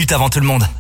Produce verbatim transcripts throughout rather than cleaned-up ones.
minutes avant tout le monde.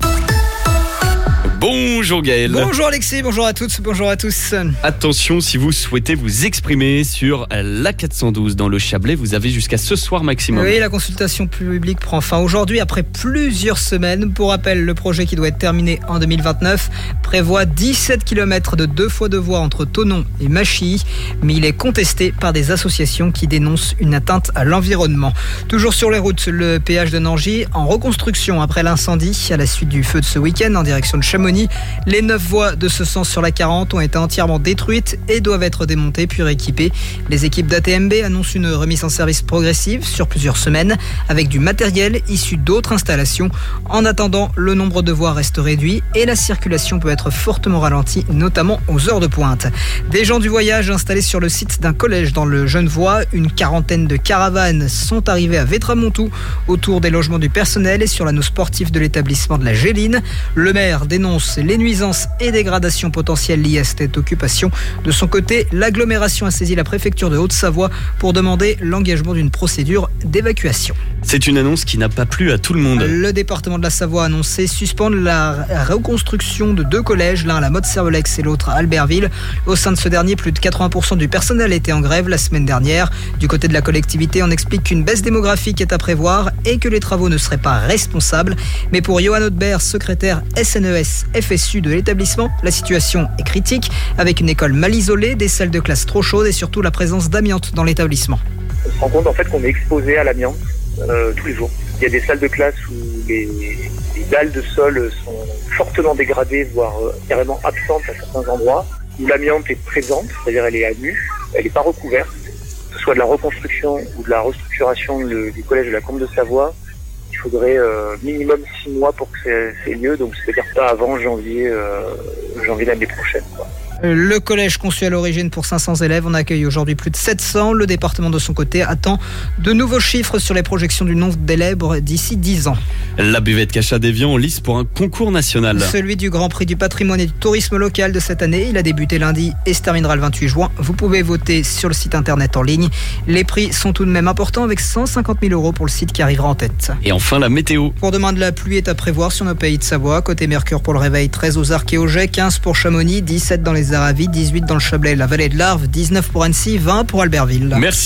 Bonjour Gaël. Bonjour Alexis, bonjour à toutes, bonjour à tous. Attention, si vous souhaitez vous exprimer sur l'A quatre cent douze dans le Chablais, vous avez jusqu'à ce soir maximum. Oui, la consultation publique prend fin aujourd'hui après plusieurs semaines. Pour rappel, le projet qui doit être terminé en deux mille vingt-neuf prévoit dix-sept kilomètres de deux fois deux voies entre Thonon et Machy, mais il est contesté par des associations qui dénoncent une atteinte à l'environnement. Toujours sur les routes, le péage de Nangy en reconstruction après l'incendie à la suite du feu de ce week-end en direction de Chamonix. Les neuf voies de ce sens sur la quarante ont été entièrement détruites et doivent être démontées puis rééquipées. Les équipes d'A T M B annoncent une remise en service progressive sur plusieurs semaines avec du matériel issu d'autres installations. En attendant, le nombre de voies reste réduit et la circulation peut être fortement ralentie, notamment aux heures de pointe. Des gens du voyage installés sur le site d'un collège dans le Genevois. Une quarantaine de caravanes sont arrivées à Vétramontou autour des logements du personnel et sur l'anneau sportif de l'établissement de la Géline. Le maire dénonce les nuisances et dégradations potentielles liées à cette occupation. De son côté, l'agglomération a saisi la préfecture de Haute-Savoie pour demander l'engagement d'une procédure d'évacuation. C'est une annonce qui n'a pas plu à tout le monde. Le département de la Savoie a annoncé suspendre la reconstruction de deux collèges, l'un à la Motte-Servolex et l'autre à Albertville. Au sein de ce dernier, plus de quatre-vingts pour cent du personnel était en grève la semaine dernière. Du côté de la collectivité, on explique qu'une baisse démographique est à prévoir et que les travaux ne seraient pas responsables. Mais pour Johan Audebert, secrétaire S N E S F S U de l'établissement, la situation est critique, avec une école mal isolée, des salles de classe trop chaudes et surtout la présence d'amiante dans l'établissement. On se rend compte en fait qu'on est exposé à l'amiante euh, tous les jours. Il y a des salles de classe où les, les dalles de sol sont fortement dégradées, voire euh, carrément absentes à certains endroits, où l'amiante est présente, c'est-à-dire elle est à nu, elle n'est pas recouverte, que ce soit de la reconstruction ou de la restructuration de, du collège de la Combe de Savoie. Il faudrait euh, minimum six mois pour que c'est lieu, donc c'est-à-dire pas avant janvier, euh, janvier l'année prochaine, quoi. Le collège conçu à l'origine pour cinq cents élèves en accueille aujourd'hui plus de sept cents. Le département de son côté attend de nouveaux chiffres sur les projections du nombre d'élèves d'ici dix ans. La buvette Cachat d'Évian en lice pour un concours national. Celui du Grand Prix du patrimoine et du tourisme local de cette année. Il a débuté lundi et se terminera le vingt-huit juin. Vous pouvez voter sur le site internet en ligne. Les prix sont tout de même importants avec cent cinquante mille euros pour le site qui arrivera en tête. Et enfin la météo. Pour demain, de la pluie est à prévoir sur nos pays de Savoie. Côté Mercure pour le réveil, treize aux Arcs et au Jet, quinze pour Chamonix, dix-sept dans les Aravis, dix-huit dans le Chablais et la vallée de l'Arve, dix-neuf pour Annecy, vingt pour Albertville. Merci.